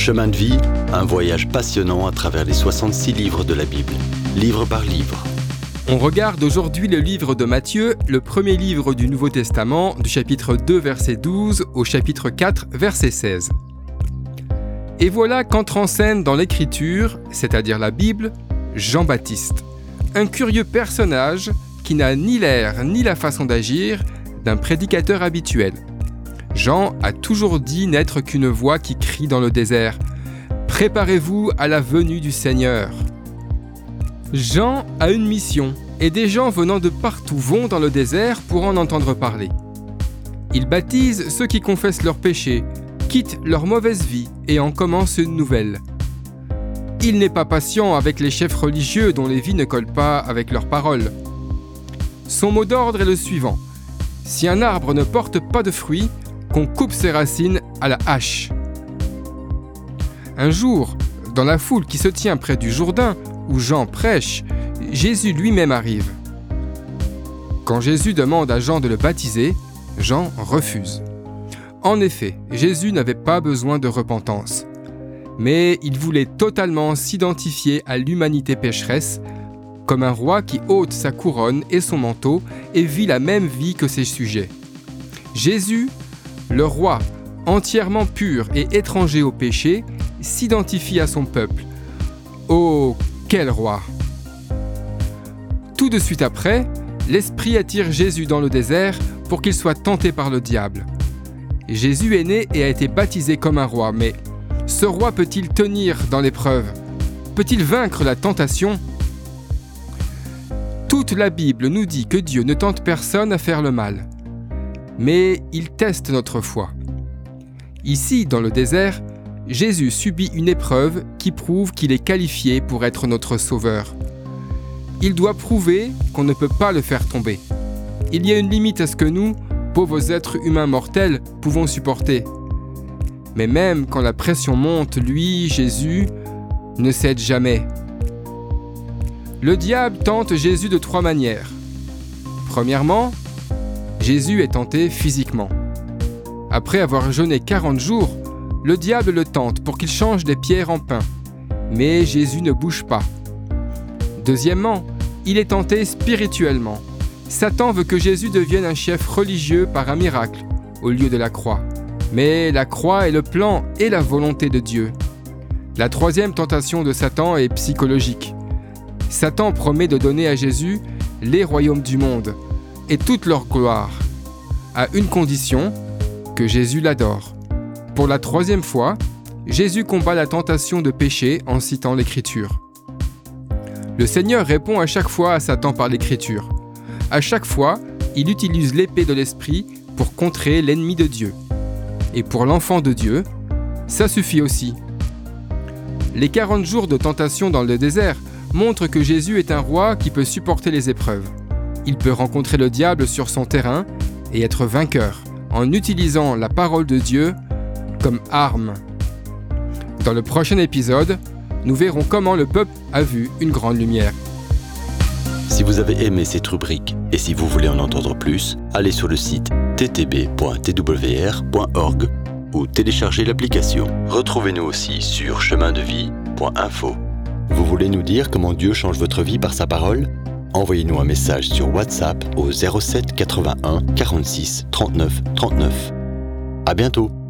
Chemin de vie, un voyage passionnant à travers les 66 livres de la Bible, livre par livre. On regarde aujourd'hui le livre de Matthieu, le premier livre du Nouveau Testament, du chapitre 2, verset 12 au chapitre 4, verset 16. Et voilà qu'entre en scène dans l'Écriture, c'est-à-dire la Bible, Jean-Baptiste, un curieux personnage qui n'a ni l'air ni la façon d'agir d'un prédicateur habituel. Jean a toujours dit n'être qu'une voix qui crie dans le désert « Préparez-vous à la venue du Seigneur ». Jean a une mission et des gens venant de partout vont dans le désert pour en entendre parler. Il baptise ceux qui confessent leurs péchés, quittent leur mauvaise vie et en commencent une nouvelle. Il n'est pas patient avec les chefs religieux dont les vies ne collent pas avec leurs paroles. Son mot d'ordre est le suivant : si un arbre ne porte pas de fruits, qu'on coupe ses racines à la hache. Un jour, dans la foule qui se tient près du Jourdain, où Jean prêche, Jésus lui-même arrive. Quand Jésus demande à Jean de le baptiser, Jean refuse. En effet, Jésus n'avait pas besoin de repentance, mais il voulait totalement s'identifier à l'humanité pécheresse, comme un roi qui ôte sa couronne et son manteau et vit la même vie que ses sujets. Jésus, le roi, entièrement pur et étranger au péché, s'identifie à son peuple. Oh, quel roi! Tout de suite après, l'Esprit attire Jésus dans le désert pour qu'il soit tenté par le diable. Jésus est né et a été baptisé comme un roi, mais ce roi peut-il tenir dans l'épreuve? Peut-il vaincre la tentation? Toute la Bible nous dit que Dieu ne tente personne à faire le mal, mais il teste notre foi. Ici, dans le désert, Jésus subit une épreuve qui prouve qu'il est qualifié pour être notre sauveur. Il doit prouver qu'on ne peut pas le faire tomber. Il y a une limite à ce que nous, pauvres êtres humains mortels, pouvons supporter. Mais même quand la pression monte, lui, Jésus, ne cède jamais. Le diable tente Jésus de 3 manières. Premièrement, Jésus est tenté physiquement. Après avoir jeûné 40 jours, le diable le tente pour qu'il change des pierres en pain. Mais Jésus ne bouge pas. Deuxièmement, il est tenté spirituellement. Satan veut que Jésus devienne un chef religieux par un miracle, au lieu de la croix. Mais la croix est le plan et la volonté de Dieu. La troisième tentation de Satan est psychologique. Satan promet de donner à Jésus les royaumes du monde et toute leur gloire, à une condition, que Jésus l'adore. Pour la 3e fois, Jésus combat la tentation de péché en citant l'Écriture. Le Seigneur répond à chaque fois à Satan par l'Écriture. À chaque fois, il utilise l'épée de l'Esprit pour contrer l'ennemi de Dieu. Et pour l'enfant de Dieu, ça suffit aussi. Les 40 jours de tentation dans le désert montrent que Jésus est un roi qui peut supporter les épreuves. Il peut rencontrer le diable sur son terrain et être vainqueur en utilisant la parole de Dieu comme arme. Dans le prochain épisode, nous verrons comment le peuple a vu une grande lumière. Si vous avez aimé cette rubrique et si vous voulez en entendre plus, allez sur le site ttb.twr.org ou téléchargez l'application. Retrouvez-nous aussi sur chemindevie.info. Vous voulez nous dire comment Dieu change votre vie par sa parole? Envoyez-nous un message sur WhatsApp au 07 81 46 39 39. À bientôt!